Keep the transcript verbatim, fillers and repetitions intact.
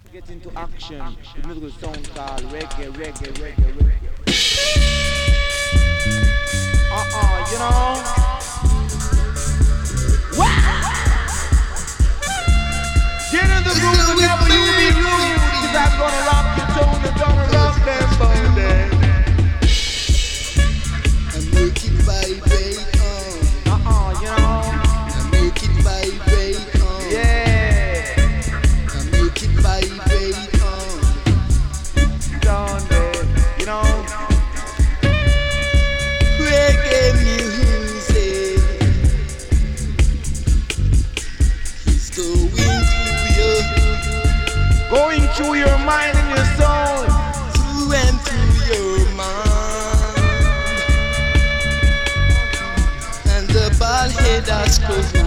Get into action. The musical sound called reggae, reggae, reggae, reggae. Uh-uh, you know. Wow! Get in the groove whenever you be rude. Cause I'm gonna rock your tone, you're gonna rock them bone. And make it vibrate on. Uh-uh, you know. And make it vibrate on. Yeah. And make it vibrate on. Down there, you know. Reggae music is going through your, Going through your mind and your soul. through and through your mind. And the bald head has